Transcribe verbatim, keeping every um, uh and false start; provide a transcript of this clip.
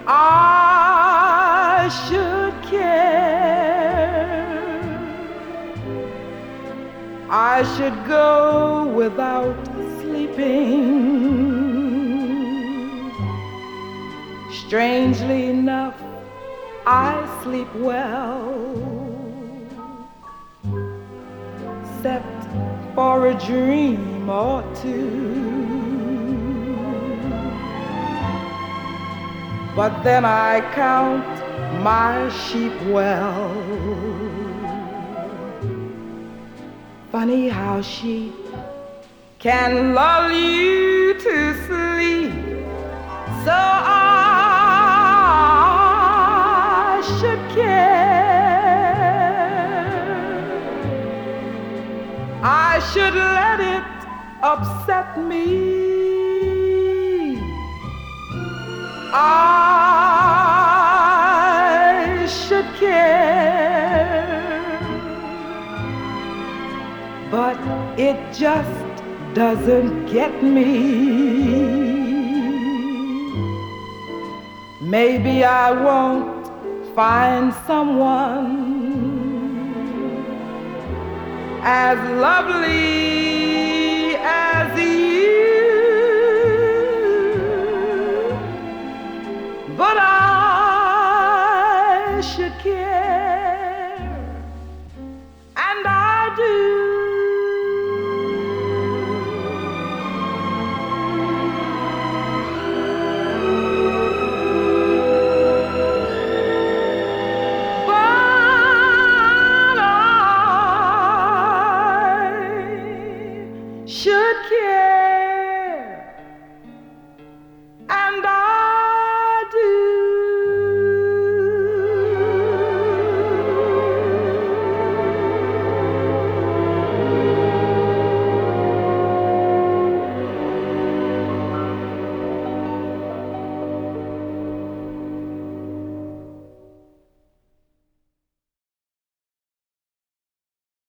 I should care. I should go without sleeping. Strangely enough, I sleep well, except for a dream or two. But then I count my sheep well. Funny how sheep can lull you to sleep. So I should care. I should let it upset me. I should care, but it just doesn't get me. Maybe I won't find someone as lovely as you. But I should care, and I do. But I should care.